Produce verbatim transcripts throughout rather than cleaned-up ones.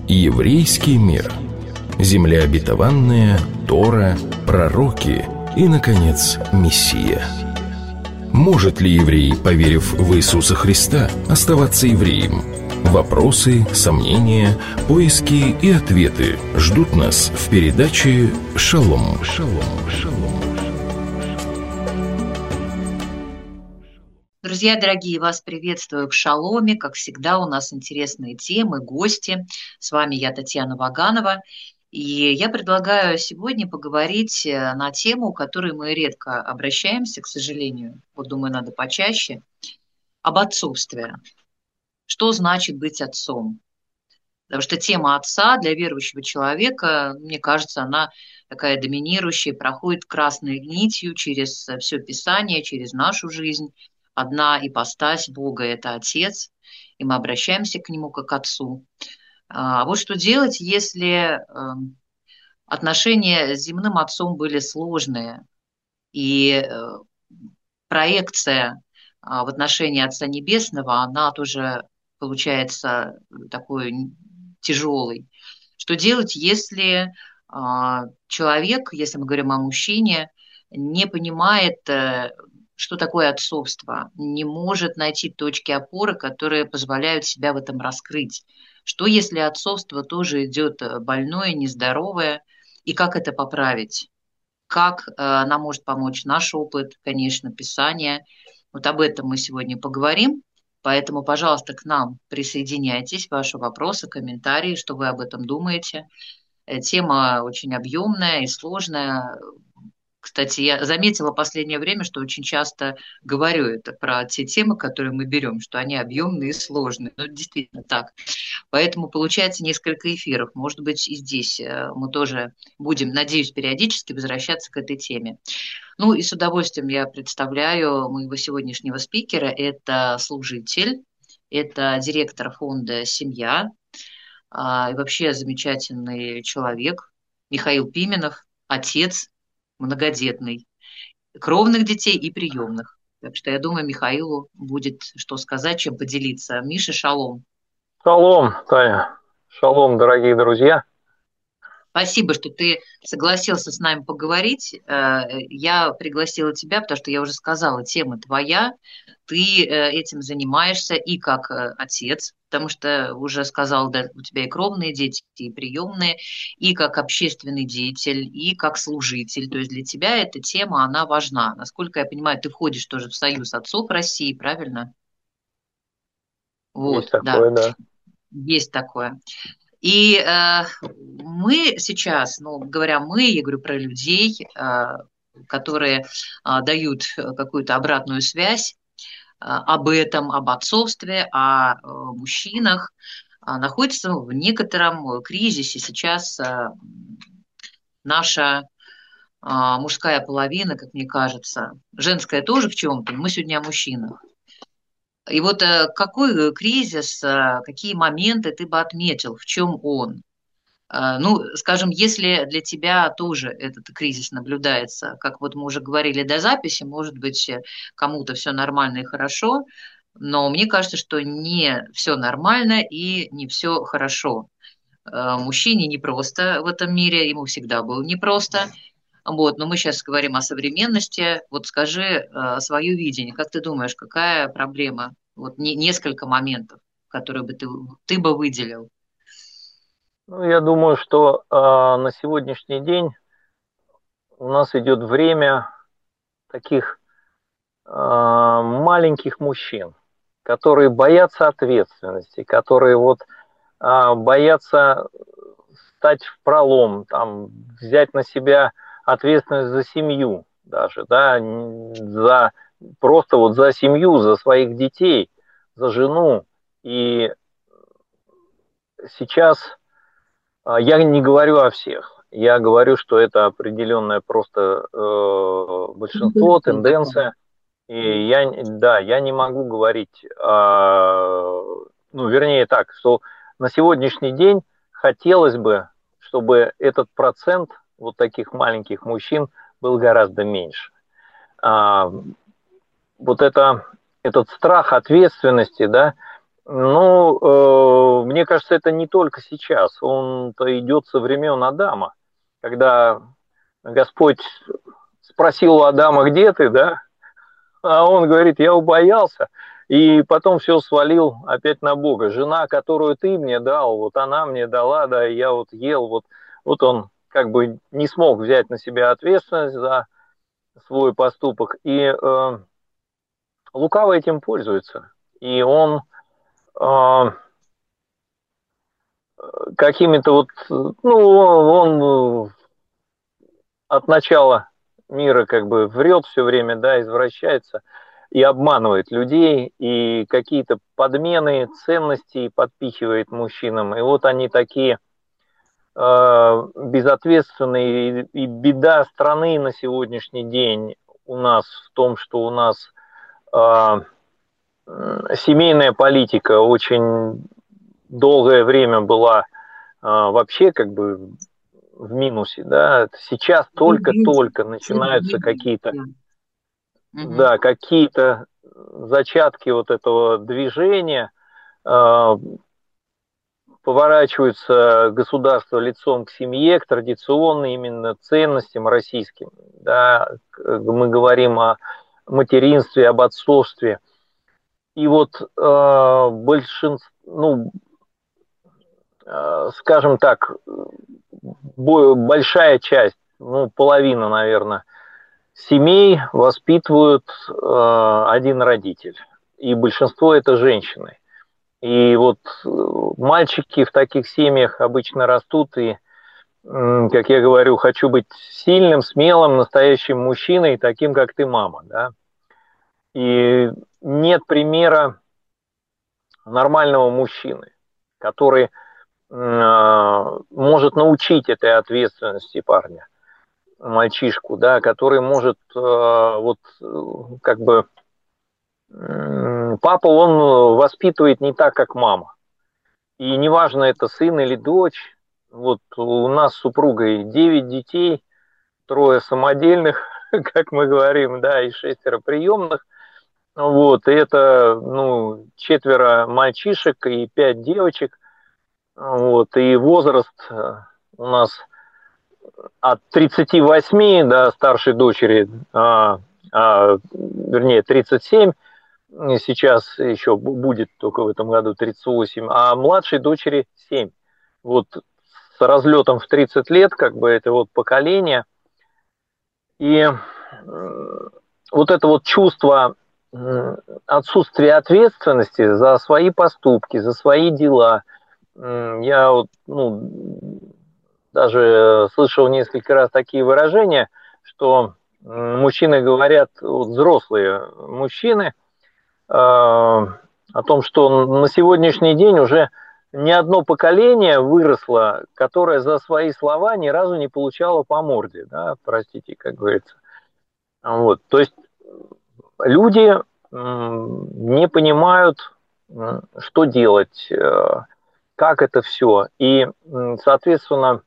Еврейский мир. Земля обетованная, Тора, пророки и, наконец, Мессия. Может ли еврей, поверив в Иисуса Христа, оставаться евреем? Вопросы, сомнения, поиски и ответы ждут нас в передаче «Шалом». Шалом. Шалом. Друзья дорогие, вас приветствую в «Шаломе». Как всегда, у нас интересные темы, гости. С вами я, Татьяна Ваганова. И я предлагаю сегодня поговорить на тему, к которой мы редко обращаемся, к сожалению. Вот, думаю, надо почаще. Об отцовстве. Что значит быть отцом? Потому что тема отца для верующего человека, мне кажется, она такая доминирующая, проходит красной нитью через все Писание, через нашу жизнь. Одна ипостась Бога – это Отец, и мы обращаемся к Нему как к Отцу. А вот что делать, если отношения с земным отцом были сложные, и проекция в отношении Отца Небесного, она тоже получается такой тяжелой. Что делать, если человек, если мы говорим о мужчине, не понимает, что такое отцовство, не может найти точки опоры, которые позволяют себя в этом раскрыть? Что если отцовство тоже идет больное, нездоровое, и как это поправить? Как нам может помочь наш опыт, конечно, Писание? Вот об этом мы сегодня поговорим. Поэтому, пожалуйста, к нам присоединяйтесь, ваши вопросы, комментарии, что вы об этом думаете. Тема очень объемная и сложная. Кстати, я заметила в последнее время, что очень часто говорю это про те темы, которые мы берем, что они объемные и сложные. Ну, действительно так. Поэтому получается несколько эфиров. Может быть, и здесь мы тоже будем, надеюсь, периодически возвращаться к этой теме. Ну и с удовольствием я представляю моего сегодняшнего спикера. Это служитель, это директор фонда «Семья», и вообще замечательный человек Михаил Пименов, отец многодетный, кровных детей и приемных. Так что я думаю, Михаилу будет что сказать, чем поделиться. Миша, шалом. Шалом, Таня. Шалом, дорогие друзья. Спасибо, что ты согласился с нами поговорить. Я пригласила тебя, потому что я уже сказала, тема твоя. Ты этим занимаешься и как отец, потому что уже сказал, да, у тебя и кровные дети, и приемные, и как общественный деятель, и как служитель. То есть для тебя эта тема, она важна. Насколько я понимаю, ты входишь тоже в Союз отцов России, правильно? Вот, есть такое, да. да. Есть такое. И э, мы сейчас, ну, говоря мы, я говорю про людей, э, которые э, дают какую-то обратную связь э, об этом, об отцовстве, о э, мужчинах, э, находится в некотором кризисе. Сейчас э, наша э, мужская половина, как мне кажется, женская тоже в чем-то, мы сегодня о мужчинах. И вот какой кризис, какие моменты ты бы отметил, в чем он? Ну, скажем, если для тебя тоже этот кризис наблюдается, как вот мы уже говорили до записи, может быть, кому-то все нормально и хорошо, но мне кажется, что не все нормально и не все хорошо. Мужчине непросто в этом мире, ему всегда было непросто. Вот, но мы сейчас говорим о современности. Вот скажи свое видение. Как ты думаешь, какая проблема? Вот не, несколько моментов, которые бы ты, ты бы выделил. Ну, я думаю, что э, на сегодняшний день у нас идет время таких э, маленьких мужчин, которые боятся ответственности, которые вот э, боятся стать в пролом, там, взять на себя ответственность за семью даже, да, за просто вот за семью, за своих детей, за жену. И сейчас я не говорю о всех, я говорю, что это определенное просто э, большинство, тенденция. И я, да, я не могу говорить, э, ну, вернее так, что на сегодняшний день хотелось бы, чтобы этот процент вот таких маленьких мужчин был гораздо меньше. А, вот это, этот страх ответственности, да, Ну, э, мне кажется, это не только сейчас. Он-то идет со времен Адама, когда Господь спросил у Адама, где ты, да? А он говорит, я убоялся. И потом все свалил опять на Бога. Жена, которую ты мне дал, вот она мне дала, да, и я вот ел. Вот, вот он как бы не смог взять на себя ответственность за свой поступок. И э, лукаво этим пользуется. И он э, какими-то вот, ну, он, он от начала мира как бы врет все время, да, извращается и обманывает людей, и какие-то подмены ценностей подпихивает мужчинам. И вот они такие э, безответственные. И, и беда страны на сегодняшний день у нас в том, что у нас э, семейная политика очень долгое время была э, вообще как бы в минусе, да, сейчас только-только начинаются какие-то, да, какие-то зачатки вот этого движения, э, поворачивается государство лицом к семье, к традиционным именно ценностям российским, да, мы говорим о материнстве, об отцовстве, и вот э, большинство, ну, э, скажем так, большая часть, ну, половина, наверное, семей воспитывают э, один родитель, и большинство это женщины. И вот мальчики в таких семьях обычно растут, и, э, как я говорю, хочу быть сильным, смелым, настоящим мужчиной, таким, как ты, мама, да. И нет примера нормального мужчины, который э, может научить этой ответственности парня, мальчишку, да, который может э, вот как бы э, папа, он воспитывает не так, как мама. И неважно, это сын или дочь. Вот у нас с супругой девять детей, трое самодельных, как мы говорим, да, и шестеро приемных. Вот, и это, ну, четверо мальчишек и пять девочек. Вот, и возраст у нас от тридцати восьми до старшей дочери, а, а, вернее, тридцать семь, сейчас еще будет только в этом году тридцать восемь, а младшей дочери семь. Вот с разлетом в тридцать лет, как бы это вот поколение. И вот это вот чувство отсутствия ответственности за свои поступки, за свои дела. Я вот, ну, даже слышал несколько раз такие выражения, что мужчины говорят, вот взрослые мужчины, э, о том, что на сегодняшний день уже ни одно поколение выросло, которое за свои слова ни разу не получало по морде, да, простите, как говорится. Вот, то есть люди не понимают, что делать, как это все, и, соответственно,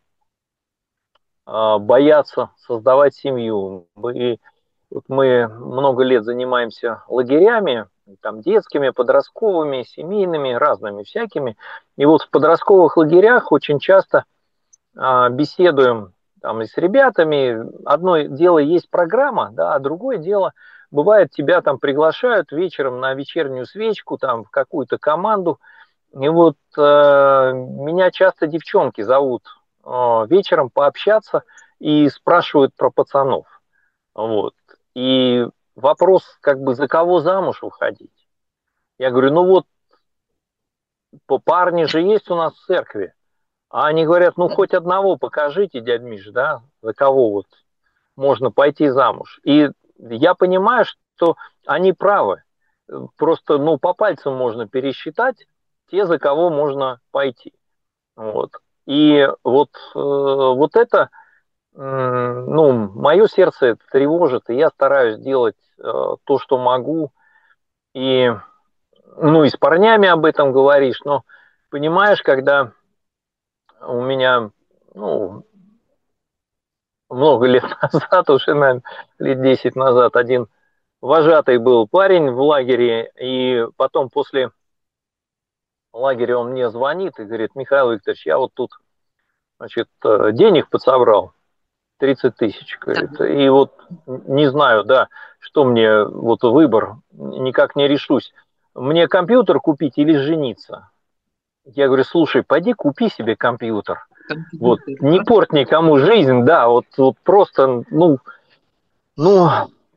боятся создавать семью. Мы, вот мы много лет занимаемся лагерями, там, детскими, подростковыми, семейными, разными всякими. И вот в подростковых лагерях очень часто а, беседуем там и с ребятами. Одно дело есть программа, да, а другое дело, бывает, тебя там приглашают вечером на вечернюю свечку, там, в какую-то команду. И вот э, меня часто девчонки зовут э, вечером пообщаться и спрашивают про пацанов. Вот. И вопрос, как бы, за кого замуж выходить? Я говорю, ну вот, парни же есть у нас в церкви. А они говорят, ну хоть одного покажите, дядь Миш, да, за кого вот можно пойти замуж. И я понимаю, что они правы. Просто, ну, по пальцам можно пересчитать те, за кого можно пойти. Вот. И вот, э, вот это, э, ну, мое сердце это тревожит, и я стараюсь делать э, то, что могу. И, ну, и с парнями об этом говоришь, но понимаешь, когда у меня, ну, много лет назад, уже, наверное, лет десять назад, один вожатый был парень в лагере, и потом после лагере он мне звонит и говорит: Михаил Викторович, я вот тут, значит, денег подсобрал, тридцать тысяч, Так. говорит, и вот не знаю, да, что мне, вот выбор, никак не решусь. Мне компьютер купить или жениться? Я говорю: слушай, пойди купи себе компьютер. Вот, Компьютер, не да? порт никому жизнь, да, вот, вот просто, ну, ну,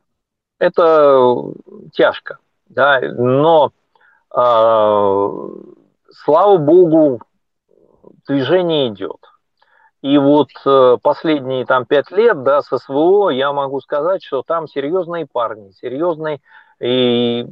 это тяжко, да, но, э, слава богу, движение идет. И вот э, последние там пять лет, да, с СВО я могу сказать, что там серьезные парни, серьезные и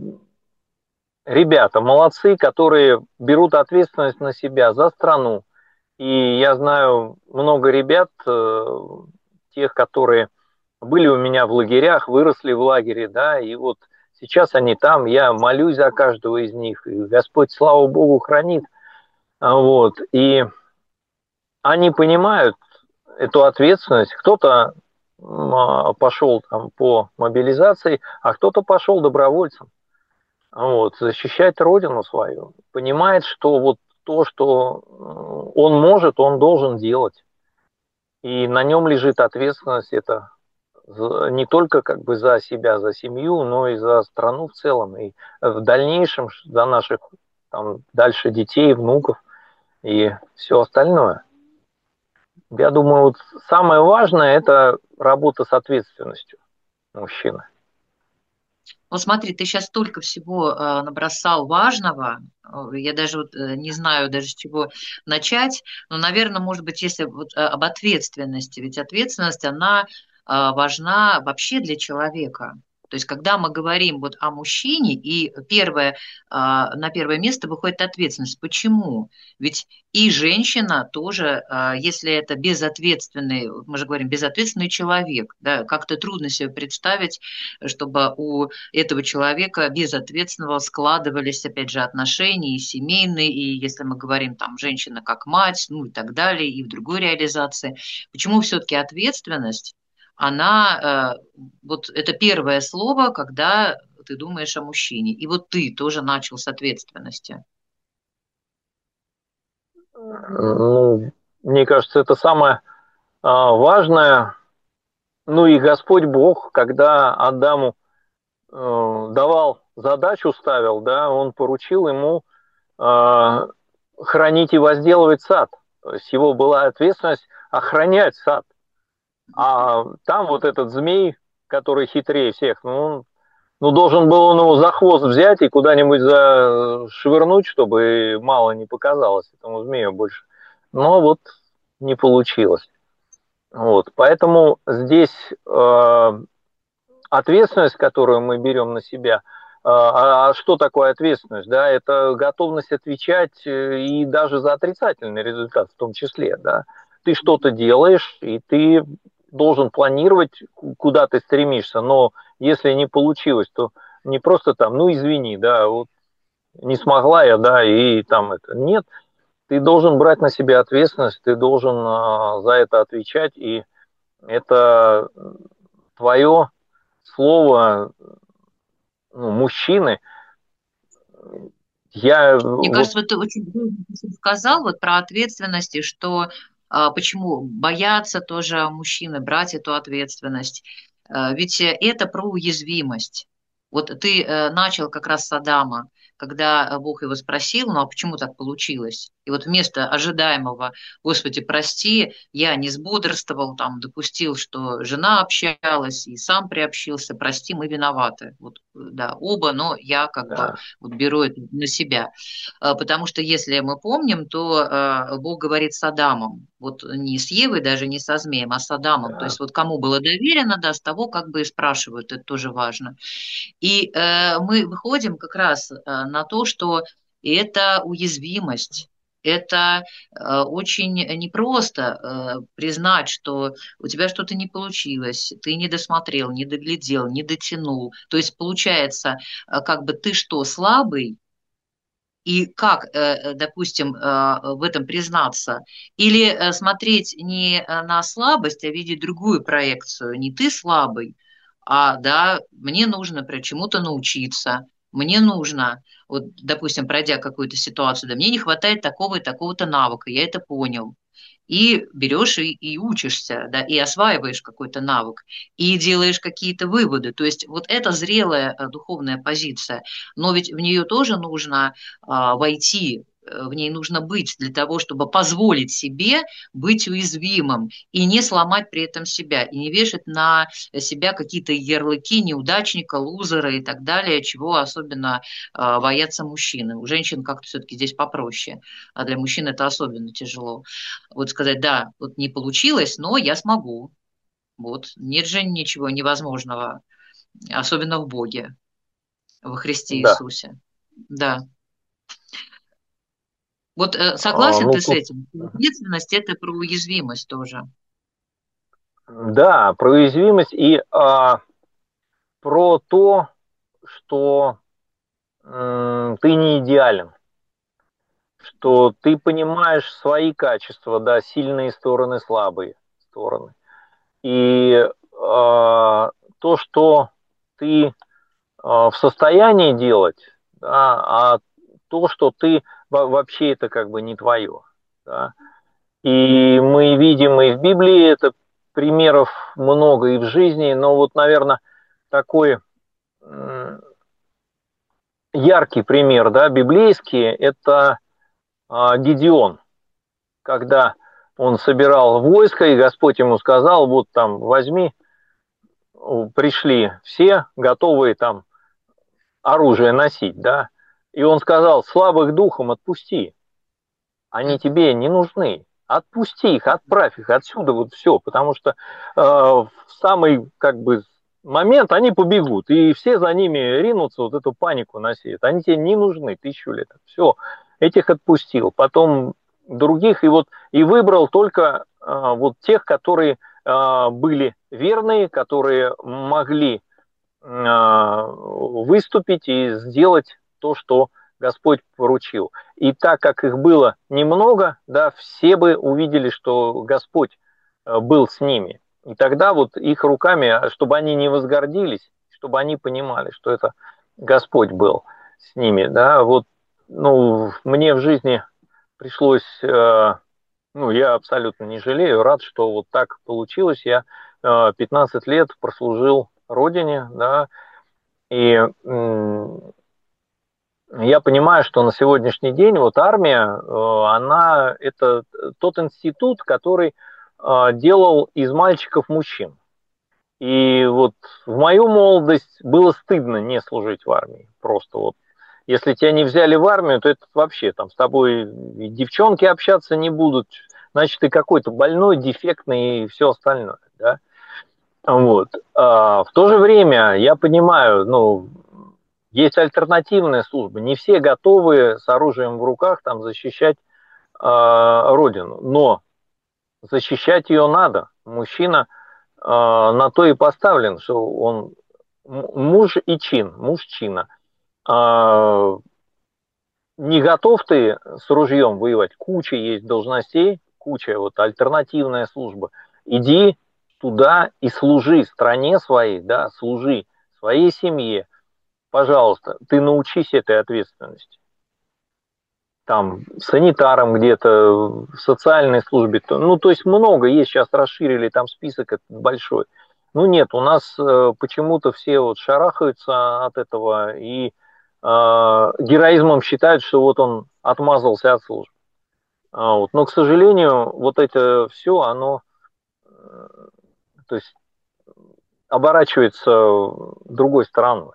ребята, молодцы, которые берут ответственность на себя за страну. И я знаю много ребят, э, тех, которые были у меня в лагерях, выросли в лагере, да, и вот сейчас они там, я молюсь за каждого из них, и Господь, слава Богу, хранит. А вот, и они понимают эту ответственность. Кто-то м, пошел там по мобилизации, а кто-то пошел добровольцем. Вот, защищать родину свою. Понимает, что вот то, что м, он может, он должен делать. И на нем лежит ответственность это за- не только как бы за себя, за семью, но и за страну в целом. И в дальнейшем за наших там, дальше детей, внуков и все остальное. Я думаю, вот самое важное – это работа с ответственностью мужчины. Вот смотри, ты сейчас столько всего э, набросал важного, э, я даже вот, э, не знаю даже с чего начать, но, наверное, может быть, если вот, э, об ответственности, ведь ответственность, она э, важна вообще для человека. То есть, когда мы говорим вот о мужчине, и первое, э, на первое место выходит ответственность. Почему? Ведь и женщина тоже, э, если это безответственный, мы же говорим, безответственный человек, да, как-то трудно себе представить, чтобы у этого человека безответственного складывались, опять же, отношения и семейные, и если мы говорим там женщина как мать, ну и так далее, и в другой реализации. Почему все-таки ответственность, она, э, вот это первое слово, когда ты думаешь о мужчине. И вот ты тоже начал с ответственности. Ну, мне кажется, это самое а, важное. Ну и Господь Бог, когда Адаму э, давал задачу, ставил, да, он поручил ему э, хранить и возделывать сад. То есть его была ответственность охранять сад. А там вот этот змей, который хитрее всех, ну, он ну, должен был он его за хвост взять и куда-нибудь зашвырнуть, чтобы мало не показалось этому змею больше. Но вот не получилось. Вот. Поэтому здесь э, ответственность, которую мы берем на себя, э, а что такое ответственность? Да, это готовность отвечать э, и даже за отрицательный результат в том числе. Да. Ты что-то делаешь, и ты должен планировать, куда ты стремишься, но если не получилось, то не просто там, ну извини, да, вот не смогла я, да, и там это. Нет, ты должен брать на себя ответственность, ты должен а, за это отвечать, и это твое слово, ну, мужчины. Я Мне вот кажется, вот ты очень здорово сказал вот про ответственность, и что а, почему боятся тоже мужчины брать эту ответственность. А, ведь э, это про уязвимость. Вот ты э, начал как раз с Адама, когда Бог его спросил, ну а почему так получилось? И вот вместо ожидаемого, Господи, прости, я не сбодрствовал, там, допустил, что жена общалась и сам приобщился, прости, мы виноваты. Вот, да, оба, но я как бы да, вот беру это на себя. А, Потому что, если мы помним, то а, Бог говорит с Адамом, вот не с Евой, даже не со змеем, а с Адамом. То да, есть вот кому было доверено, да, с того как бы и спрашивают, это тоже важно. И э, мы выходим как раз э, на то, что это уязвимость. Это э, очень непросто э, признать, что у тебя что-то не получилось, ты не досмотрел, не доглядел, не дотянул. То есть получается, э, как бы ты что, слабый, и как, э, допустим, э, в этом признаться? Или э, смотреть не э, на слабость, а видеть другую проекцию. Не ты слабый, а да, мне нужно например, чему-то научиться. мне нужно, вот, допустим, пройдя какую-то ситуацию, да, мне не хватает такого и такого-то навыка, я это понял. И берешь и, и учишься, да, и осваиваешь какой-то навык, и делаешь какие-то выводы. То есть вот это зрелая э, духовная позиция, но ведь в нее тоже нужно а, войти, э, в ней нужно быть для того, чтобы позволить себе быть уязвимым и не сломать при этом себя, и не вешать на себя какие-то ярлыки неудачника, лузера и так далее, чего особенно а, боятся мужчины. У женщин как-то все-таки здесь попроще, а для мужчин это особенно тяжело. Вот сказать, да, вот не получилось, но я смогу. Вот, нет же ничего невозможного, особенно в Боге, во Христе Да. Иисусе. Да. Вот э, А, согласен ну, ты с тут, этим? Ответственность – это про уязвимость тоже. да, про уязвимость и а, про то, что м, ты не идеален, что ты понимаешь свои качества, да, сильные стороны, слабые стороны. И а, то, что ты а, в состоянии делать, да, а то, что ты вообще это как бы не твое. Да. И мы видим и в Библии это примеров много и в жизни, но вот, наверное, такой яркий пример, да, библейский, это а, Гедеон, когда он собирал войско, и Господь ему сказал, вот там возьми, пришли все, готовые там оружие носить, да, и он сказал, слабых духом отпусти, они тебе не нужны. Отпусти их, отправь их отсюда, вот все, потому что э, в самый как бы момент они побегут, и все за ними ринутся, вот эту панику насеют. Они тебе не нужны тысячу лет. Все, этих отпустил. Потом других, и вот и выбрал только э, вот тех, которые э, были верные, которые могли э, выступить и сделать то, что Господь поручил. И так как их было немного, да, все бы увидели, что Господь был с ними. И тогда вот их руками, чтобы они не возгордились, чтобы они понимали, что это Господь был с ними, да, вот, ну, мне в жизни пришлось, э, ну, я абсолютно не жалею, рад, что вот так получилось, я э, пятнадцать лет прослужил Родине, да, и м, я понимаю, что на сегодняшний день вот армия, она это тот институт, который делал из мальчиков мужчин. И вот в мою молодость было стыдно не служить в армии. Просто вот. Если тебя не взяли в армию, то это вообще там с тобой и девчонки общаться не будут, значит, ты какой-то больной, дефектный и все остальное. Да? Вот. А в то же время я понимаю, ну, есть альтернативная служба. Не все готовы с оружием в руках там, защищать э, Родину. Но защищать ее надо. Мужчина э, на то и поставлен, что он муж и чин, мужчина. Э, не готов ты с ружьем воевать. Куча есть должностей, куча вот альтернативная служба. Иди туда и служи стране своей, да, служи своей семье. Пожалуйста, ты научись этой ответственности. Там, санитаром где-то, в социальной службе. Ну, то есть много есть, сейчас расширили там список этот большой. Ну, нет, у нас э, почему-то все вот шарахаются от этого и э, героизмом считают, что вот он отмазался от службы. А, вот. Но, к сожалению, вот это все, оно э, то есть, оборачивается другой стороной.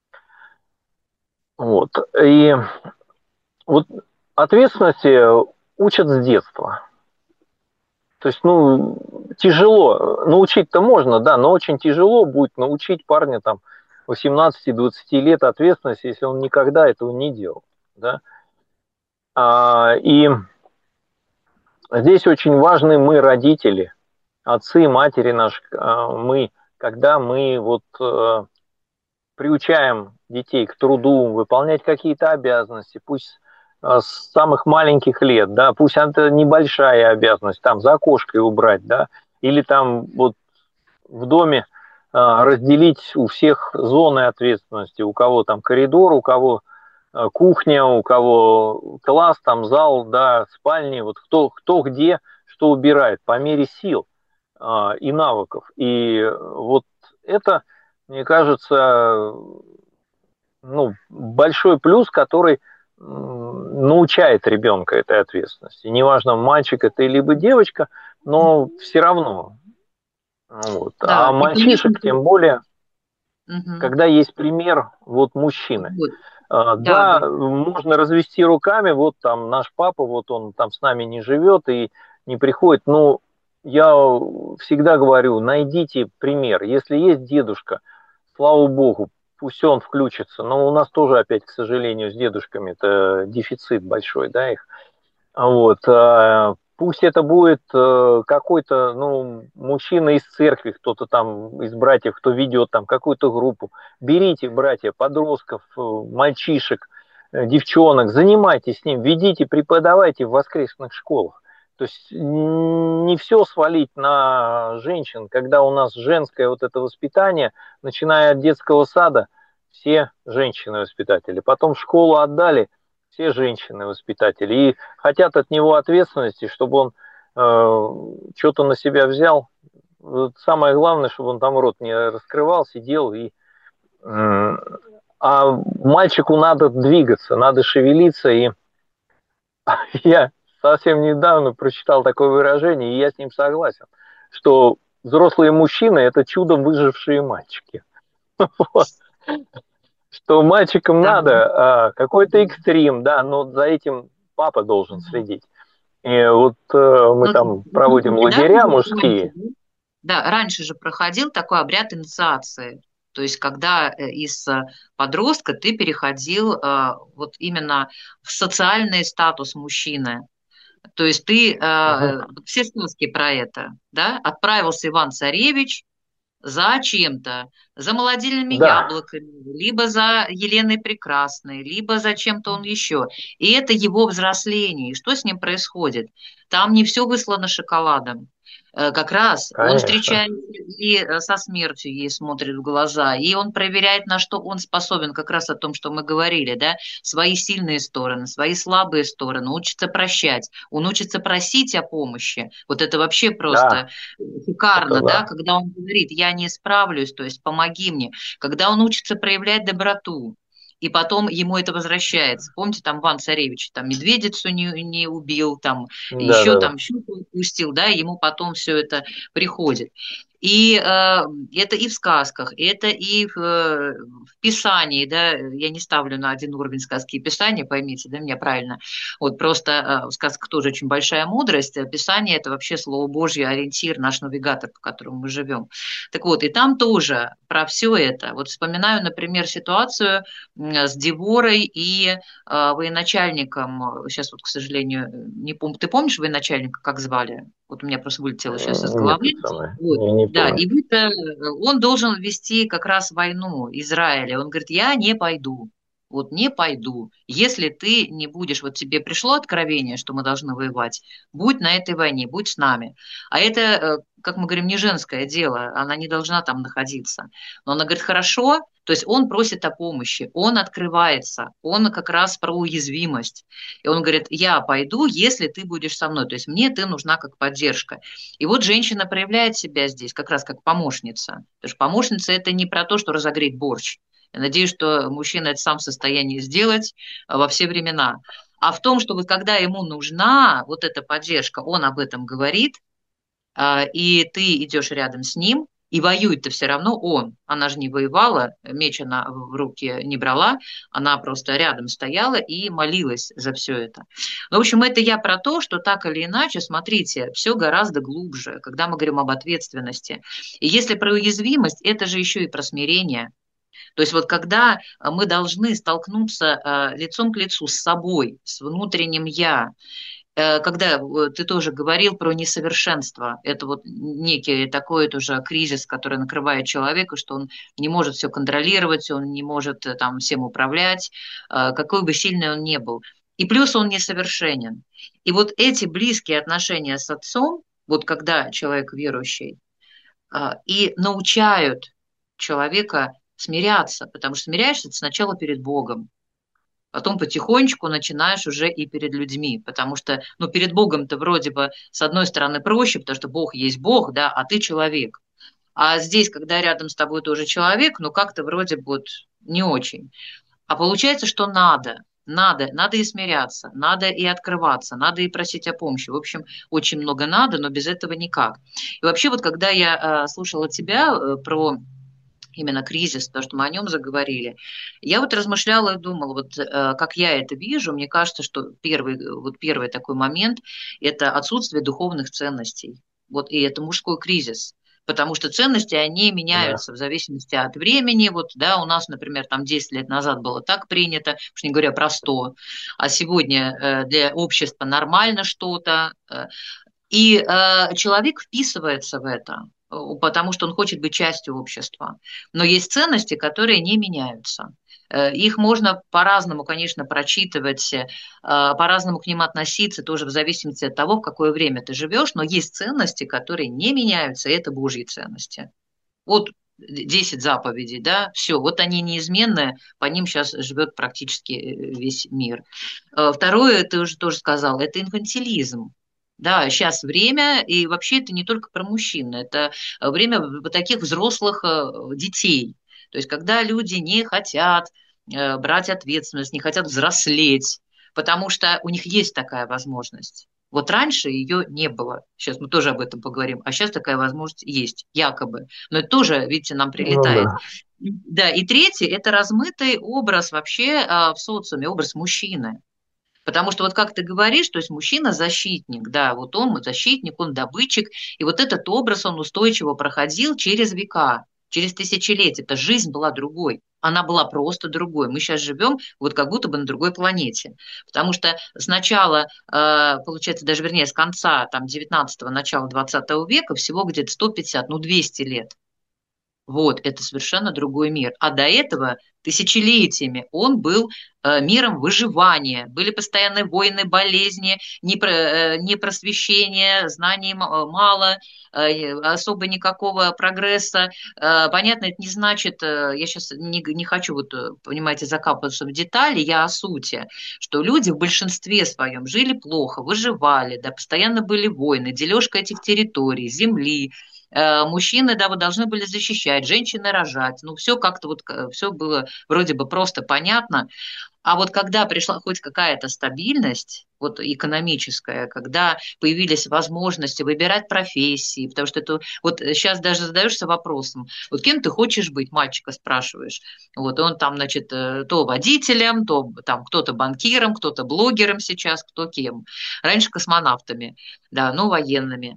Вот. И вот ответственности учат с детства. То есть, ну, тяжело. Научить-то можно, да, но очень тяжело будет научить парня там восемнадцати-двадцати лет ответственности, если он никогда этого не делал. Да? А, и здесь очень важны мы, родители, отцы, матери наши, мы, когда мы вот приучаем детей к труду, выполнять какие-то обязанности, пусть с самых маленьких лет, да, пусть это небольшая обязанность, там за кошкой убрать, да, или там вот в доме разделить у всех зоны ответственности, у кого там коридор, у кого кухня, у кого класс, там зал, да, спальни, вот кто, кто где что убирает по мере сил а, и навыков. И вот это, мне кажется, ну, большой плюс, который научает ребенка этой ответственности. Неважно, мальчик это либо девочка, но все равно. Вот. Да, А и мальчишек, понятно. тем более, Мгм. когда есть пример вот мужчины. Вот. А, Да, Да, да. можно развести руками, вот там наш папа, вот он там с нами не живет и не приходит. Но я всегда говорю, найдите пример. Если есть дедушка, слава богу, пусть он включится. Но у нас тоже опять, к сожалению, с дедушками это дефицит большой, да, их. Вот. а, Пусть это будет э, какой-то, ну, мужчина из церкви, кто-то там из братьев, кто ведет там какую-то группу. Берите, братья, подростков, э, мальчишек, э, девчонок, занимайтесь с ним, ведите, преподавайте в воскресных школах. То есть не все свалить на женщин, когда у нас женское вот это воспитание, начиная от детского сада, все женщины-воспитатели. Потом в школу отдали, все женщины-воспитатели. И хотят от него ответственности, чтобы он э, что-то на себя взял. Вот самое главное, чтобы он там рот не раскрывал, сидел. И, э, а мальчику надо двигаться, надо шевелиться. И я совсем недавно прочитал такое выражение, и я с ним согласен, что взрослые мужчины – это чудом выжившие мальчики. Вот. Что мальчикам Да. надо а, какой-то экстрим, да, но за этим папа должен следить. И вот э, мы Ну, там проводим недавно лагеря же раньше, мужские. да, раньше же проходил такой обряд инициации. То есть, когда э, из э, подростка ты переходил э, вот именно в социальный статус мужчины. То есть ты, Мгм. э, все сказки про это, да, отправился Иван-Царевич за чем-то, за молодильными Да, яблоками, либо за Еленой Прекрасной, либо за чем-то он еще. И это его взросление. И что с ним происходит? Там не все выслано шоколадом. Э, Как раз он конечно. встречается и э, со смертью, ей смотрит в глаза, и он проверяет, на что он способен, как раз о том, что мы говорили, да, свои сильные стороны, свои слабые стороны, учится прощать, он учится просить о помощи. Вот это вообще просто Да, это шикарно, да, да. когда он говорит, я не справлюсь, то есть помоги мне, когда он учится проявлять доброту, и потом ему это возвращается. Помните, там Иван Царевич там медведицу не, не убил, там Да, еще да, да. там щуку упустил, да, и ему потом все это приходит. И э, это и в сказках, это и в, э, в Писании, да, я не ставлю на один уровень сказки и Писания, поймите, да, меня правильно. Вот просто э, в сказках тоже очень большая мудрость, а Писание – это вообще Слово Божье, ориентир, наш навигатор, по которому мы живем. Так вот, и там тоже про все это. Вот вспоминаю, например, ситуацию с Деворой и э, военачальником. Сейчас вот, к сожалению, не помню. Ты помнишь военачальника, как звали? Вот у меня просто вылетело сейчас из Нет, головы. это самое, Вот. я не Да, помню. и вот, э, он должен вести как раз войну Израиля. Он говорит, я не пойду. Вот не пойду. Если ты не будешь, вот тебе пришло откровение, что мы должны воевать, будь на этой войне, будь с нами. А это, э, как мы говорим, не женское дело, она не должна там находиться. Но она говорит, хорошо, то есть он просит о помощи, он открывается, он как раз про уязвимость. И он говорит, я пойду, если ты будешь со мной, то есть мне ты нужна как поддержка. И вот женщина проявляет себя здесь как раз как помощница. Потому что помощница – это не про то, что разогреть борщ. Я надеюсь, что мужчина это сам в состоянии сделать а, во все времена. А в том, что вот когда ему нужна вот эта поддержка, он об этом говорит, а, и ты идешь рядом с ним, и воюет-то все равно он. Она же не воевала, меч она в руки не брала, она просто рядом стояла и молилась за все это. Ну, в общем, это я про то, что так или иначе, смотрите, все гораздо глубже, когда мы говорим об ответственности. И если про уязвимость, это же еще и про смирение. То есть вот когда мы должны столкнуться э, лицом к лицу с собой, с внутренним «я», э, когда э, ты тоже говорил про несовершенство, это вот некий такой тоже кризис, который накрывает человека, что он не может все контролировать, он не может э, там всем управлять, э, какой бы сильный он ни был. И плюс он несовершенен. И вот эти близкие отношения с отцом, вот когда человек верующий, а, и научают человека смиряться, потому что смиряешься ты сначала перед Богом, потом потихонечку начинаешь уже и перед людьми, потому что, ну, перед Богом-то вроде бы, с одной стороны, проще, потому что Бог есть Бог, да, а ты человек. А здесь, когда рядом с тобой тоже человек, ну, как-то вроде бы вот не очень. А получается, что надо, надо, надо и смиряться, надо и открываться, надо и просить о помощи. В общем, очень много надо, но без этого никак. И вообще вот когда я э, слушала тебя э, про именно кризис, то, что мы о нем заговорили, я вот размышляла и думала, вот э, как я это вижу, мне кажется, что первый, вот первый такой момент – это отсутствие духовных ценностей. Вот, и это мужской кризис. Потому что ценности, они Да. меняются в зависимости от времени. Вот, да, у нас, например, там десять лет назад было так принято, уж не говоря про сто, а сегодня э, для общества нормально что-то. Э, и э, человек вписывается в это, э, потому что он хочет быть частью общества. Но есть ценности, которые не меняются. Э, Их можно по-разному, конечно, прочитывать, э, по-разному к ним относиться, тоже в зависимости от того, в какое время ты живешь, но есть ценности, которые не меняются, и это Божьи ценности. Вот десять заповедей, да, все, вот они неизменные, по ним сейчас живет практически э, весь мир. Э, Второе, ты уже тоже сказал, это инфантилизм. Да, сейчас время, и вообще это не только про мужчин, это время таких взрослых э, детей. То есть когда люди не хотят э, брать ответственность, не хотят взрослеть, потому что у них есть такая возможность. Вот раньше ее не было. Сейчас мы тоже об этом поговорим. А сейчас такая возможность есть, якобы. Но это тоже, видите, нам Ну прилетает. да. Да, и третье – это размытый образ вообще а, в социуме, образ мужчины. Потому что вот как ты говоришь, то есть мужчина защитник, да, вот он защитник, он добытчик, и вот этот образ он устойчиво проходил через века, через тысячелетия. Это жизнь была другой, она была просто другой. Мы сейчас живем вот как будто бы на другой планете, потому что сначала, э, получается, даже вернее с конца там девятнадцатого, начала двадцатого века всего где-то сто пятьдесят, ну двести лет. Вот, это совершенно другой мир. А до этого тысячелетиями он был э, миром выживания. Были постоянные войны, болезни, непросвещение, знаний мало, э, особо никакого прогресса. Э, понятно, это не значит, э, я сейчас не, не хочу, вот, понимаете, закапываться в детали, я о сути, что люди в большинстве своем жили плохо, выживали, да, постоянно были войны, дележка этих территорий, земли. Мужчины, да, вот должны были защищать, женщины рожать. Ну, все как-то вот, все было вроде бы просто понятно. А вот когда пришла хоть какая-то стабильность, вот экономическая, когда появились возможности выбирать профессии, потому что это вот сейчас даже задаешься вопросом, вот кем ты хочешь быть, мальчика спрашиваешь, вот он там, значит, то водителем, то там кто-то банкиром, кто-то блогером сейчас, кто кем. Раньше космонавтами, да, ну, военными.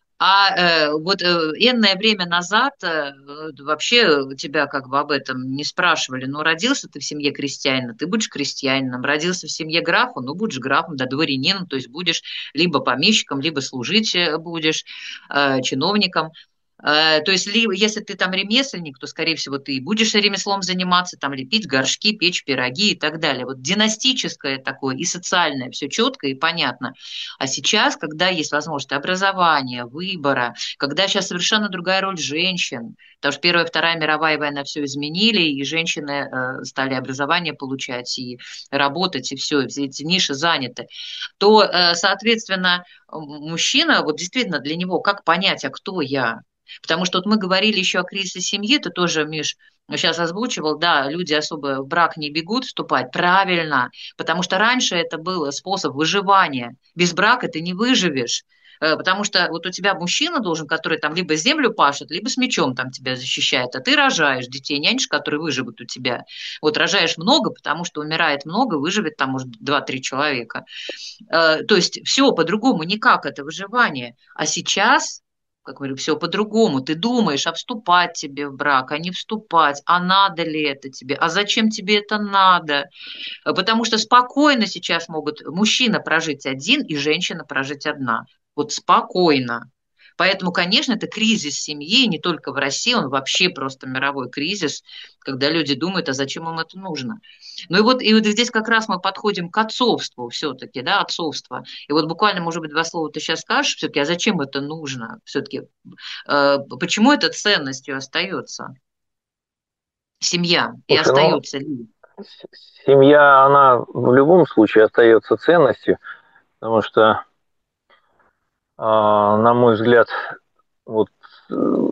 А э, вот э, энное время назад э, вообще тебя как бы об этом не спрашивали. Ну, родился ты в семье крестьянина, ты будешь крестьянином. Родился в семье графа, ну, будешь графом, да, дворянином, то есть будешь либо помещиком, либо служить э, будешь, э, чиновником. Э, То есть, ли- если ты там ремесленник, то, скорее всего, ты и будешь ремеслом заниматься, там лепить горшки, печь пироги и так далее. Вот династическое такое и социальное, все четко и понятно. А сейчас, когда есть возможность образования, выбора, когда сейчас совершенно другая роль женщин, потому что Первая и Вторая мировая война все изменили, и женщины э, стали образование получать, и работать, и все, все эти ниши заняты, то, э, соответственно, м- мужчина, вот действительно для него, как понять, а кто я? Потому что вот мы говорили еще о кризисе семьи, ты тоже, Миш, сейчас озвучивал, да, люди особо в брак не бегут вступать, правильно, потому что раньше это был способ выживания. Без брака ты не выживешь, э, потому что вот у тебя мужчина должен, который там либо землю пашет, либо с мечом там тебя защищает, а ты рожаешь детей, нянчишь, которые выживут у тебя. Вот рожаешь много, потому что умирает много, выживет там, может, два-три человека. Э, То есть все по-другому никак, это выживание. А сейчас как говорю, все по-другому. Ты думаешь, а вступать тебе в брак, а не вступать, а надо ли это тебе, а зачем тебе это надо? Э, Потому что спокойно сейчас могут мужчина прожить один и женщина прожить одна. Вот спокойно. Поэтому, конечно, это кризис семьи, не только в России, он вообще просто мировой кризис, когда люди думают, а зачем им это нужно. Ну и вот, и вот здесь как раз мы подходим к отцовству все-таки, да, отцовство. И вот буквально, может быть, два слова ты сейчас скажешь все-таки, а зачем это нужно все-таки, э, почему это ценностью остается? Семья и Слушай, ну, остаются ли? с- семья, она в любом случае остается ценностью, потому что, а, на мой взгляд, вот э,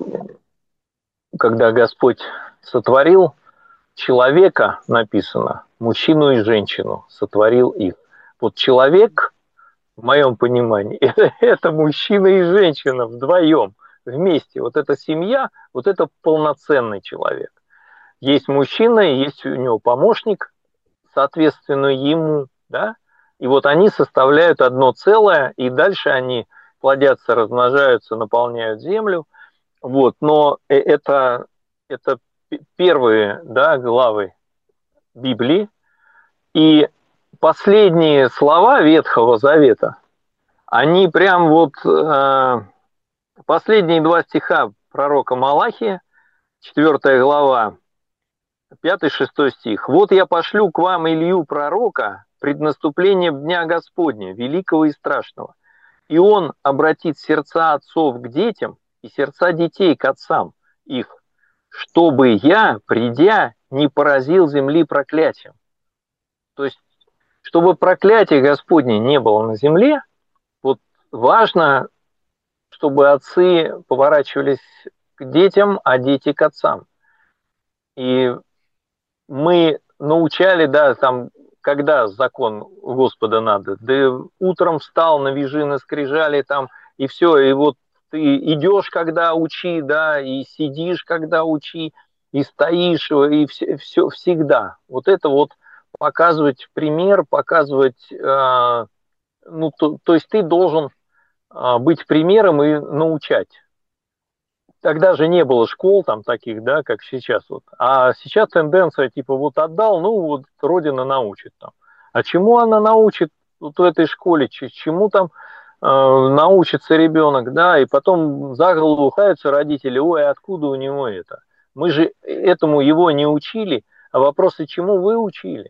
когда Господь сотворил человека, написано, мужчину и женщину, сотворил их. Вот человек, в моем понимании, это, это мужчина и женщина вдвоем, вместе. Вот эта семья, вот это полноценный человек. Есть мужчина, есть у него помощник, соответственно, ему, да, и вот они составляют одно целое, и дальше они плодятся, размножаются, наполняют землю, вот, но э- это, это п- первые, да, главы Библии, и последние слова Ветхого Завета, они прям вот, э, последние два стиха пророка Малахия, четвёртая глава, пятый-шестой стих. «Вот я пошлю к вам Илью пророка пред наступлением дня Господня, великого и страшного. И он обратит сердца отцов к детям и сердца детей к отцам их, чтобы я, придя, не поразил земли проклятием». То есть, чтобы проклятия Господне не было на земле, вот важно, чтобы отцы поворачивались к детям, а дети к отцам. И мы научали, да, там, когда закон Господа надо, да утром встал, навяжи на скрижали, там, и все, и вот ты идешь, когда учи, да, и сидишь, когда учи, и стоишь, и все, все всегда. Вот это вот показывать пример, показывать, э, ну, то, то есть ты должен э, быть примером и научать. Тогда же не было школ там таких, да, как сейчас вот. А сейчас тенденция типа вот отдал, ну вот Родина научит там. А чему она научит вот в этой школе? Чему там э, научится ребенок, да? И потом за голову хаются родители, ой, откуда у него это? Мы же этому его не учили, а вопросы, чему вы учили?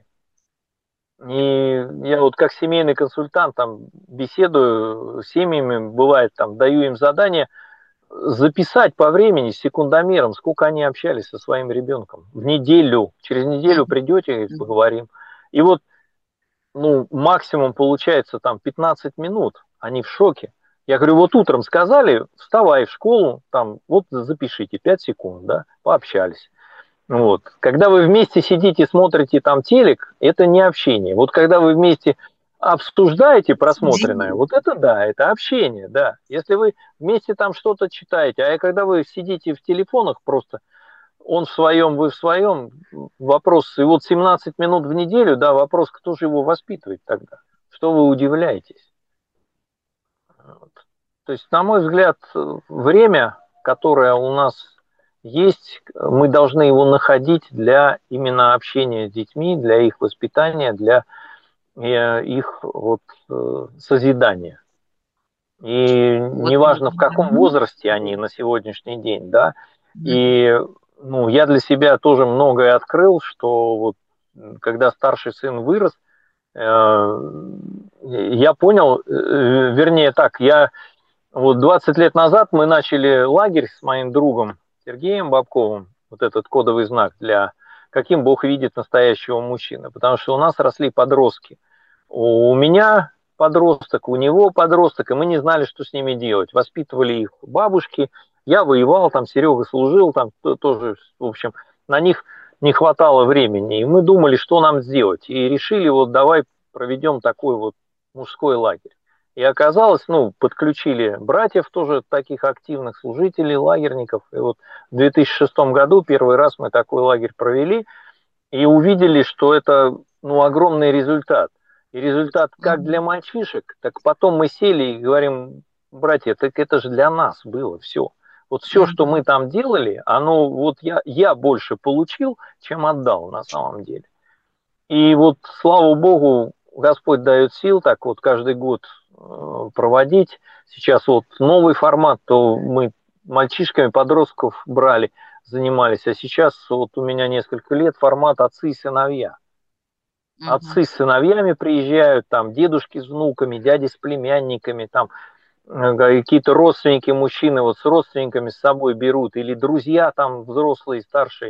И я вот как семейный консультант там беседую с семьями, бывает там, даю им задания, записать по времени с секундомером, сколько они общались со своим ребенком в неделю. Через неделю придете и поговорим. И вот, ну, максимум получается там пятнадцать минут. Они в шоке. Я говорю, вот утром сказали, вставай в школу, там, вот запишите пять секунд, да, пообщались. Вот. Когда вы вместе сидите, смотрите там телек, это не общение. Вот когда вы вместе обсуждаете просмотренное, вот это да, это общение, да. Если вы вместе там что-то читаете, а когда вы сидите в телефонах просто, он в своем, вы в своем, вопрос, и вот семнадцать минут в неделю, да, вопрос, кто же его воспитывает тогда? Что вы удивляетесь? Вот. То есть, на мой взгляд, время, которое у нас есть, мы должны его находить для именно общения с детьми, для их воспитания, для их вот, созидания. И Вот. неважно, в каком возрасте они на сегодняшний день, да. И ну, я для себя тоже многое открыл, что вот когда старший сын вырос, я понял, вернее так, я вот двадцать лет назад мы начали лагерь с моим другом Сергеем Бабковым, вот этот кодовый знак для каким Бог видит настоящего мужчину, потому что у нас росли подростки. У меня подросток, у него подросток, и мы не знали, что с ними делать. Воспитывали их бабушки, я воевал, там Серега служил, там тоже, в общем, на них не хватало времени. И мы думали, что нам сделать. И решили, вот давай проведем такой вот мужской лагерь. И оказалось, ну, подключили братьев тоже, таких активных служителей, лагерников. И вот в две тысячи шестом году первый раз мы такой лагерь провели и увидели, что это, ну, огромный результат. И результат как для мальчишек, так потом мы сели и говорим, братья, так это же для нас было все. Вот все, что мы там делали, оно вот я, я больше получил, чем отдал на самом деле. И вот, слава Богу, Господь дает сил так вот каждый год проводить. Сейчас вот новый формат, то мы мальчишками, подростков брали, занимались, а сейчас вот у меня несколько лет формат отцы и сыновья. Отцы с сыновьями приезжают, там дедушки с внуками, дяди с племянниками, там какие-то родственники, мужчины вот с родственниками с собой берут, или друзья там взрослые, старшие,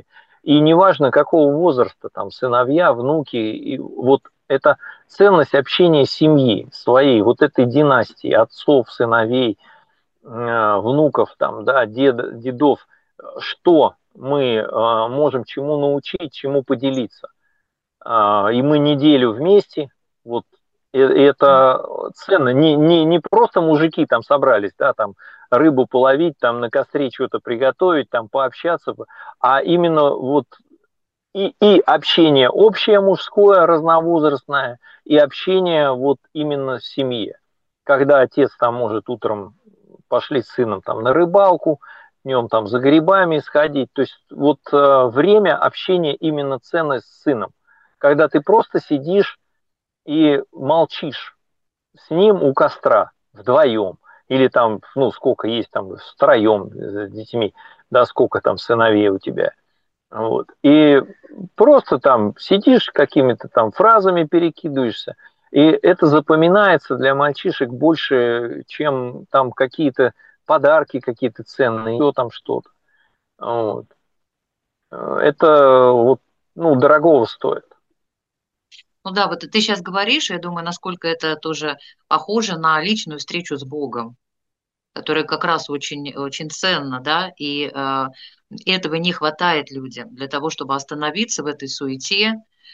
И неважно, какого возраста, там, сыновья, внуки, и вот это ценность общения семьи своей, вот этой династии, отцов, сыновей, внуков, там, да, дед, дедов, что мы можем чему научить, чему поделиться. И мы неделю вместе, вот это ценно. Не, не, не просто мужики там собрались, да, там рыбу половить, там на костре что-то приготовить, там пообщаться, а именно вот и, и общение общее мужское, разновозрастное, и общение вот именно в семье. Когда отец там может утром пошли с сыном там на рыбалку, днем там за грибами сходить. То есть вот э, время общения именно ценное с сыном. Когда ты просто сидишь и молчишь с ним у костра вдвоем. Или там, ну, сколько есть там втроем с детьми, да, сколько там сыновей у тебя. Вот. И просто там сидишь, какими-то там фразами перекидываешься, и это запоминается для мальчишек больше, чем там какие-то подарки какие-то ценные, что там что-то. Вот. Это вот, ну, дорогого стоит. Ну да, вот ты сейчас говоришь, я думаю, насколько это тоже похоже на личную встречу с Богом, которая как раз очень, очень ценна, да, и э, этого не хватает людям для того, чтобы остановиться в этой суете,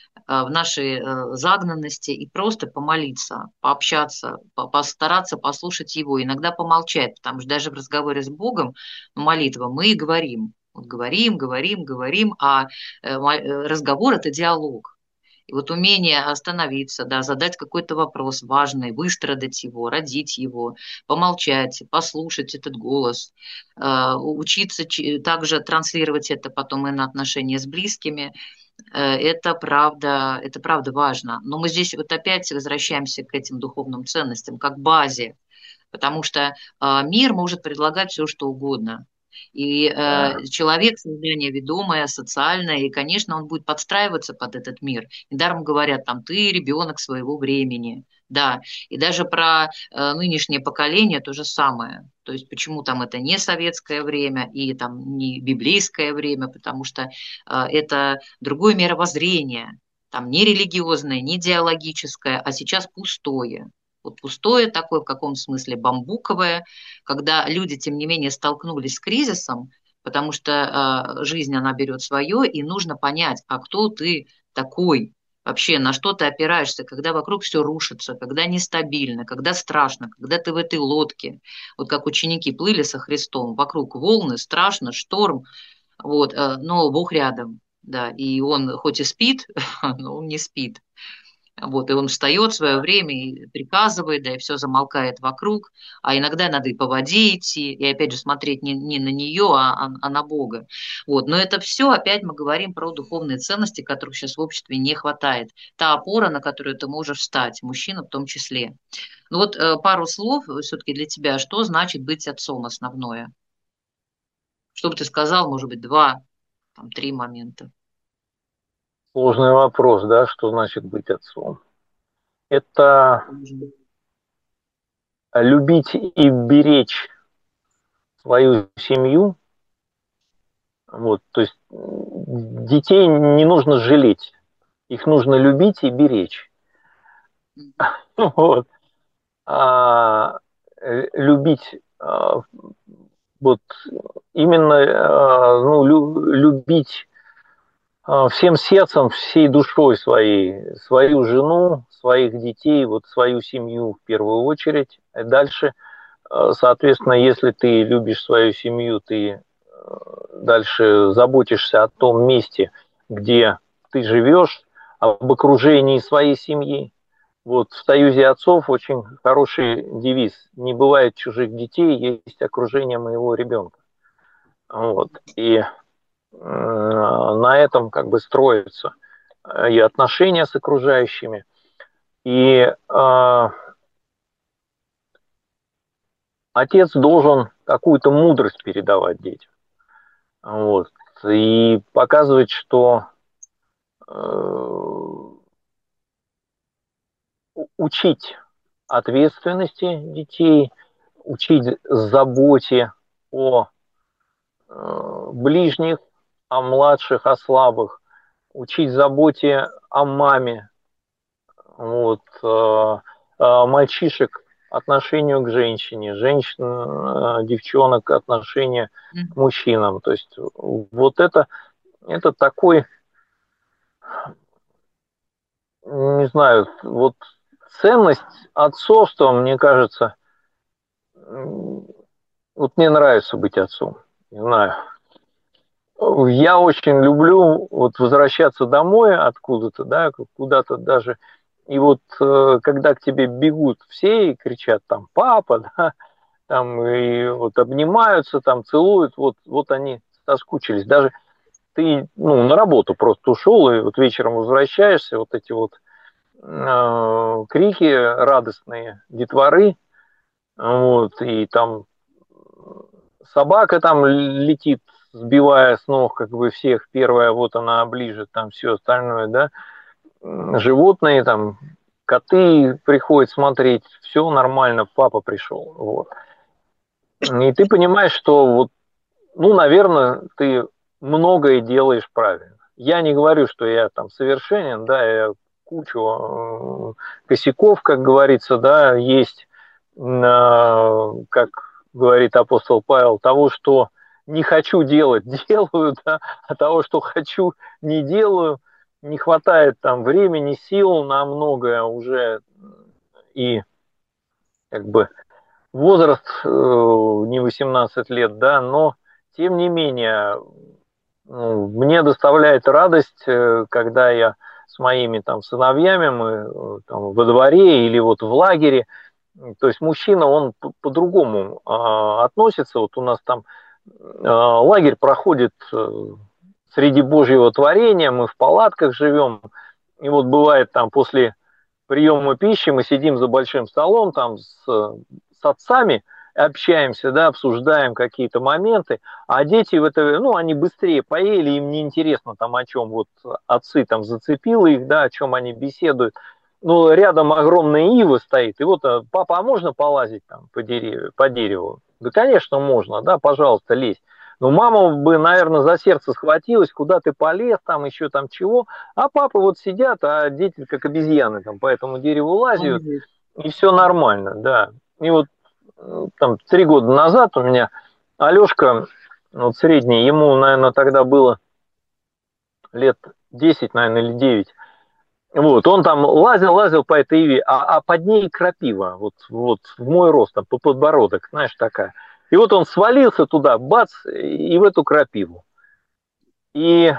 в нашей э, загнанности и просто помолиться, пообщаться, постараться послушать его, иногда помолчать, потому что даже в разговоре с Богом, молитва, мы и говорим, вот говорим, говорим, говорим, а э, разговор – это диалог. И вот умение остановиться, да, задать какой-то вопрос важный, выстрадать его, родить его, помолчать, послушать этот голос, э, учиться также транслировать это потом и на отношения с близкими, это правда, это правда важно. Но мы здесь вот опять возвращаемся к этим духовным ценностям, как базе, потому что мир может предлагать все, что угодно. И э, человек, создание ведомое, социальное, и, конечно, он будет подстраиваться под этот мир. Недаром говорят, там, ты ребенок своего времени. Да, и даже про э, нынешнее поколение то же самое. То есть почему там это не советское время и там не библейское время, потому что э, это другое мировоззрение, там не религиозное, не идеологическое, а сейчас пустое. Вот пустое такое, в каком смысле бамбуковое, когда люди, тем не менее, столкнулись с кризисом, потому что э, жизнь, она берет свое, и нужно понять, а кто ты такой, вообще на что ты опираешься, когда вокруг все рушится, когда нестабильно, когда страшно, когда ты в этой лодке, вот как ученики плыли со Христом, вокруг волны, страшно, шторм, вот, э, но Бог рядом, да, и он хоть и спит, но он не спит. Вот, и он встает в свое время и приказывает, да, и все замолкает вокруг, а иногда надо и по воде идти, и опять же смотреть не, не на нее, а, а на Бога. Вот, но это все, опять мы говорим про духовные ценности, которых сейчас в обществе не хватает. Та опора, на которую ты можешь встать, мужчина в том числе. Ну вот э, пару слов все-таки для тебя, что значит быть отцом основное? Что бы ты сказал, может быть, два, там, три момента? Сложный вопрос, да, что значит быть отцом. Это любить и беречь свою семью. Вот, то есть детей не нужно жалеть, их нужно любить и беречь. Вот. А, любить а, вот именно а, ну, лю, любить всем сердцем, всей душой своей, свою жену, своих детей, вот свою семью в первую очередь. И дальше, соответственно, если ты любишь свою семью, ты дальше заботишься о том месте, где ты живешь, об окружении своей семьи. Вот в Союзе отцов очень хороший девиз: не бывает чужих детей, есть окружение моего ребенка. Вот. И на этом как бы строятся и отношения с окружающими, и э, отец должен какую-то мудрость передавать детям, вот, и показывать, что э, учить ответственности детей, учить заботе о э, ближних, о младших, о слабых, учить заботе о маме, вот, э, э, мальчишек отношению к женщине, женщин, э, девчонок отношению к мужчинам. То есть вот это, это такой, не знаю, вот ценность отцовства, мне кажется, вот мне нравится быть отцом, не знаю. Я очень люблю вот возвращаться домой откуда-то, да, куда-то даже. И вот э, когда к тебе бегут все и кричат там папа, да, там и вот обнимаются, там целуют, вот, вот они соскучились. Даже ты ну, на работу просто ушел и вот вечером возвращаешься, вот эти вот э, крики радостные детворы, вот, и там собака там летит, сбивая с ног как бы всех, первая вот она оближет, там все остальное, да, животные там, коты приходят смотреть, все нормально, папа пришел, вот. И ты понимаешь, что вот, ну, наверное, ты многое делаешь правильно. Я не говорю, что я там совершенен, да, я кучу косяков, как говорится, да, есть, как говорит апостол Павел, того, что не хочу делать, делаю, да, а того, что хочу, не делаю. Не хватает там времени, сил на многое уже, и как бы возраст э, не восемнадцать лет, да, но тем не менее ну, мне доставляет радость, э, когда я с моими там сыновьями, мы э, там, во дворе или вот в лагере, то есть мужчина, он по-другому э, относится, вот у нас там э, лагерь проходит э, среди Божьего творения, мы в палатках живем, и вот бывает там после приема пищи мы сидим за большим столом там с, с отцами, общаемся, да, обсуждаем какие-то моменты, а дети в это, ну, они быстрее поели, им не интересно там о чем вот отцы там зацепило их, да, о чем они беседуют. Ну, рядом огромная ива стоит, и вот, папа, а можно полазить там по дереву, по дереву? Да, конечно, можно, да, пожалуйста, лезь. Но мама бы, наверное, за сердце схватилась, куда ты полез, там еще там чего. А папы вот сидят, а дети как обезьяны там по этому дереву лазят, и все нормально, да. И вот там три года назад у меня Алешка, вот средний, ему, наверное, тогда было лет десять, наверное, или девять. Вот, он там лазил, лазил по этой иве, а, а под ней крапива, вот, вот в мой рост, там, по подбородок, знаешь, такая. И вот он свалился туда, бац, и в эту крапиву. И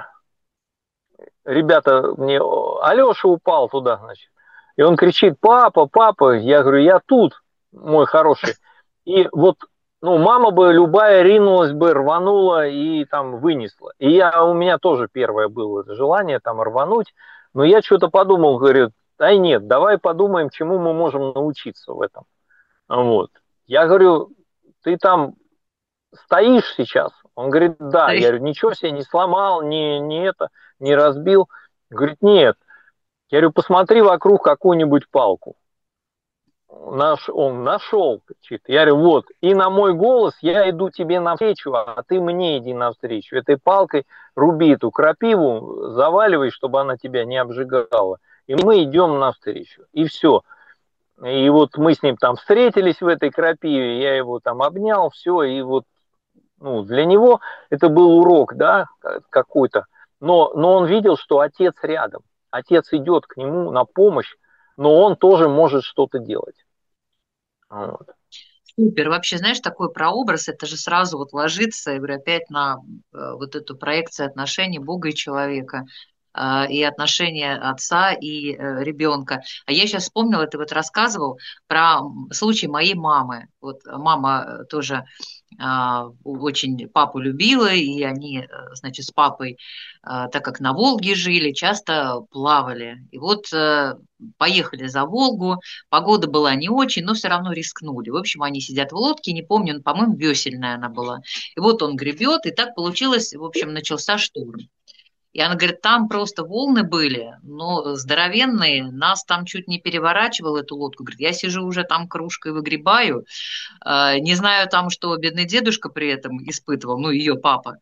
ребята мне, Алеша упал туда, значит. И он кричит, папа, папа, я говорю, я тут, мой хороший. И вот, ну, мама бы любая ринулась бы, рванула и там вынесла. И я, у меня тоже первое было это желание там рвануть, но я что-то подумал, говорю, ай нет, давай подумаем, чему мы можем научиться в этом. Вот. Я говорю, ты там стоишь сейчас? Он говорит, да. Я говорю, ничего себе не сломал, не, не это, не разбил. Говорит, нет. Я говорю, посмотри вокруг какую-нибудь палку. Наш, он нашел, кричит. Я говорю, вот, и на мой голос я иду тебе навстречу, а ты мне иди навстречу. Этой палкой руби эту крапиву, заваливай, чтобы она тебя не обжигала. И мы идем навстречу. И все. И вот мы с ним там встретились в этой крапиве, я его там обнял, все, и вот ну, для него это был урок, да, какой-то. Но, но он видел, что отец рядом. Отец идет к нему на помощь, но он тоже может что-то делать. Вот. Супер. Вообще, знаешь, такой прообраз, это же сразу вот ложится, я говорю, опять на вот эту проекцию отношений Бога и человека, и отношения отца и ребенка. А я сейчас вспомнила, ты вот рассказывал про случай моей мамы. Вот мама тоже очень папу любила, и они, значит, с папой, так как на Волге жили, часто плавали. И вот поехали за Волгу, погода была не очень, но все равно рискнули. В общем, они сидят в лодке, не помню, по-моему, весельная она была. И вот он гребет, и так получилось, в общем, начался шторм. И она говорит, там просто волны были, но здоровенные, нас там чуть не переворачивало эту лодку. Говорит, я сижу уже там кружкой выгребаю, не знаю там, что бедный дедушка при этом испытывал, ну, ее папа.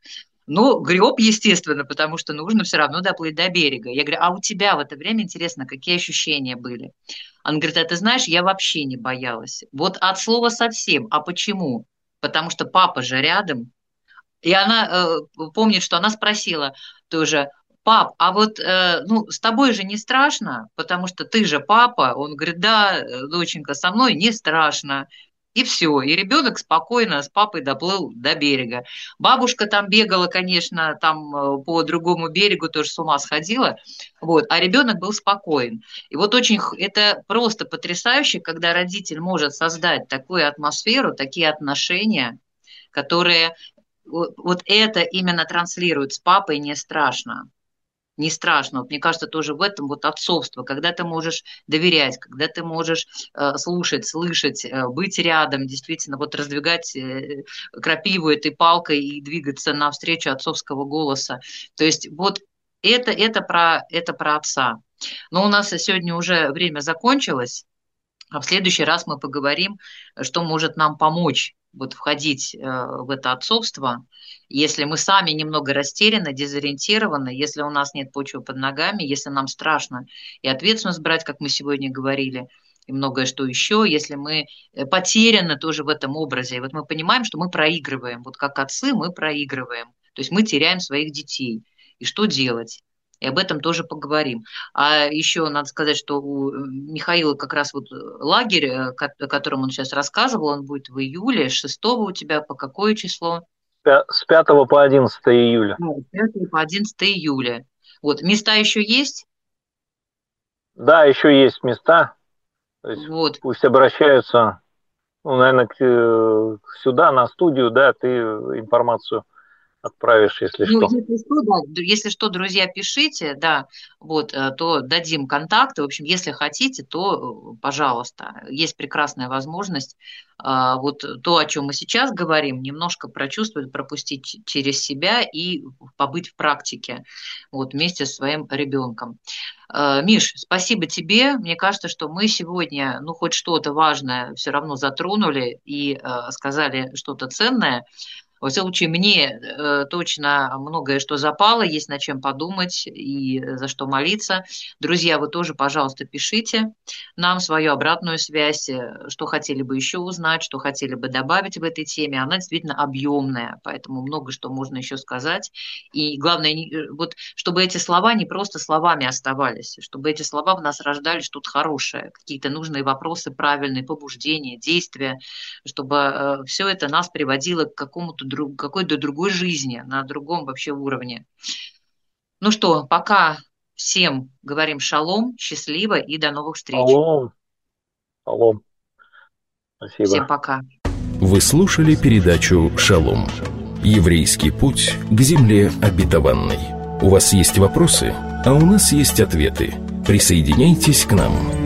Ну, греб, естественно, потому что нужно все равно доплыть до берега. Я говорю, а у тебя в это время, интересно, какие ощущения были? Она говорит, а ты знаешь, я вообще не боялась. Вот от слова совсем. А почему? Потому что папа же рядом. И она э, помнит, что она спросила тоже, пап, а вот э, ну, с тобой же не страшно, потому что ты же папа. Он говорит, да, доченька, со мной не страшно. И все, и ребенок спокойно с папой доплыл до берега. Бабушка там бегала, конечно, там э, по другому берегу тоже с ума сходила, вот, а ребенок был спокоен. И вот очень х- это просто потрясающе, когда родитель может создать такую атмосферу, такие отношения, которые вот, вот это именно транслирует с папой не страшно. Не страшно. Вот мне кажется, тоже в этом вот отцовство, когда ты можешь доверять, когда ты можешь э, слушать, слышать, э, быть рядом, действительно вот раздвигать э, крапиву этой палкой и двигаться навстречу отцовского голоса. То есть вот это, это, про, это про отца. Но у нас сегодня уже время закончилось. А в следующий раз мы поговорим, что может нам помочь вот входить в это отцовство, если мы сами немного растеряны, дезориентированы, если у нас нет почвы под ногами, если нам страшно и ответственность брать, как мы сегодня говорили, и многое что еще, если мы потеряны тоже в этом образе. И вот мы понимаем, что мы проигрываем. Вот как отцы мы проигрываем. То есть мы теряем своих детей. И что делать? И об этом тоже поговорим. А еще надо сказать, что у Михаила как раз вот лагерь, о котором он сейчас рассказывал, он будет в июле, с шестого у тебя по какое число? С пятого по одиннадцатое июля. Ну, с пятого по одиннадцатое июля. Вот, места еще есть? Да, еще есть места. То есть вот. Пусть обращаются, ну, наверное, к, сюда, на студию, да, ты информацию отправишь, если ну, что. Если что, да, если что, друзья, пишите, да, вот, то дадим контакты. В общем, если хотите, то, пожалуйста, есть прекрасная возможность вот то, о чем мы сейчас говорим, немножко прочувствовать, пропустить через себя и побыть в практике вот, вместе со своим ребенком. Миш, спасибо тебе. Мне кажется, что мы сегодня, ну, хоть что-то важное все равно затронули и сказали что-то ценное. Во всяком случае, мне э, точно многое что запало, есть над чем подумать и за что молиться. Друзья, вы тоже, пожалуйста, пишите нам свою обратную связь, что хотели бы еще узнать, что хотели бы добавить в этой теме. Она действительно объемная, поэтому много что можно еще сказать. И главное, вот, чтобы эти слова не просто словами оставались, чтобы эти слова в нас рождали что-то хорошее, какие-то нужные вопросы, правильные побуждения, действия, чтобы э, все это нас приводило к какому-то друг, какой-то другой жизни, на другом вообще уровне. Ну что, пока всем говорим шалом, счастливо и до новых встреч. Шалом. Шалом. Спасибо. Всем пока. Вы слушали передачу «Шалом». Еврейский путь к земле обетованной. У вас есть вопросы, а у нас есть ответы. Присоединяйтесь к нам.